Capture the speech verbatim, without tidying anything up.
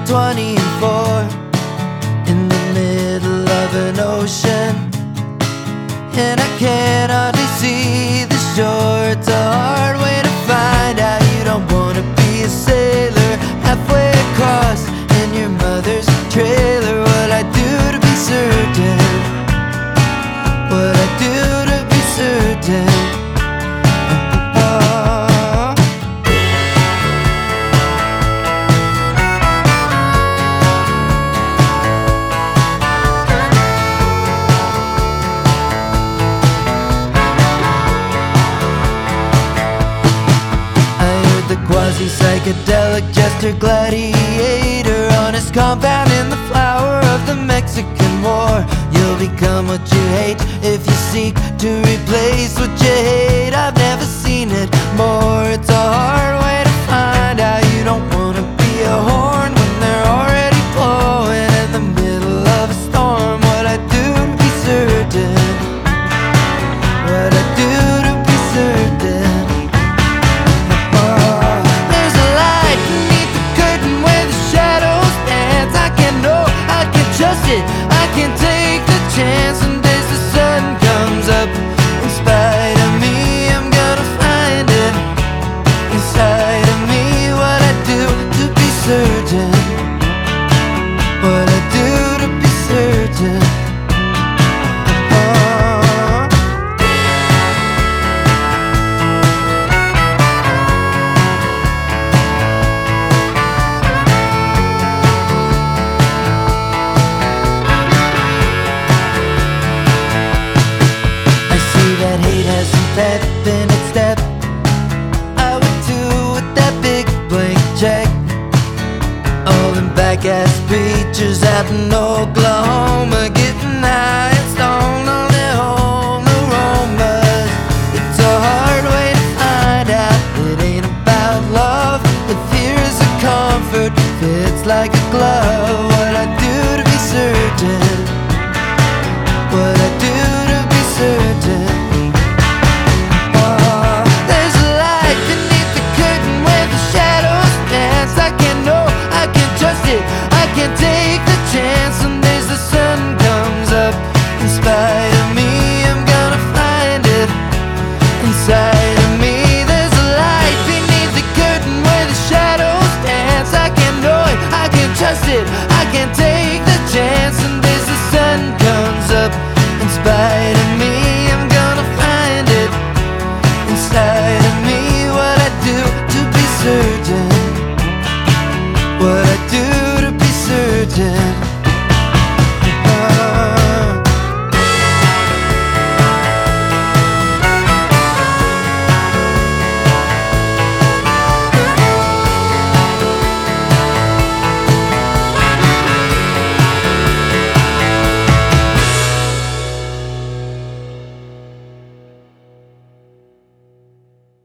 twenty and four in the middle of an ocean, and I can hardly see the shore. It's a hard way to find out you don't wanna be a sailor halfway across in your mother's trailer. What I do to be certain, what I do to be certain. Quasi-psychedelic jester gladiator on his compound in the flower of the Mexican War. You'll become what you hate if you seek to replace what you hate. I've never seen it more. It's a hard way to find out you don't wanna be a horn when they're already blowing in the middle of a storm. What I do to be certain, what I do to be certain. I can take the chance, and as the sun comes up, in spite of me, I'm gonna find it inside of me. What I do to be certain, what I do to be certain. Pep in its step, I would do with that big blank check. All them back ass preachers out in Oklahoma getting high